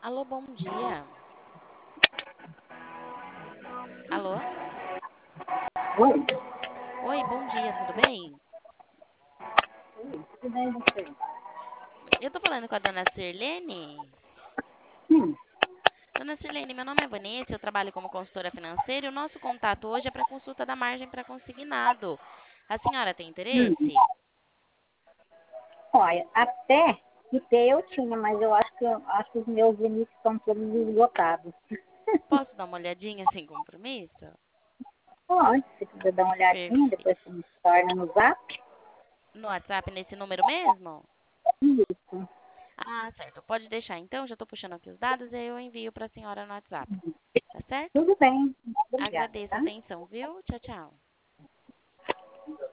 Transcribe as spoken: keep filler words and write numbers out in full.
Alô, bom dia. Alô? Oi, Oi, bom dia, tudo bem? tudo bem você? Eu tô falando com a dona Sirlene. Sim, Dona Sirlene, meu nome é Vanessa, eu trabalho como consultora financeira e o nosso contato hoje é para consulta da margem para consignado. A senhora tem hum. interesse? Olha, até que ter eu tinha, mas eu acho que, eu acho que os meus limites estão todos esgotados. Posso dar uma olhadinha sem compromisso? Pode, se quiser dar uma olhadinha, depois Perfeito. você me torna no zap. No WhatsApp, nesse número mesmo? Isso. Ah, certo. Pode deixar então, já estou puxando aqui os dados e aí eu envio para a senhora no WhatsApp. Tá certo? Tudo bem, obrigada, Agradeço a tá? atenção, viu? Tchau, tchau.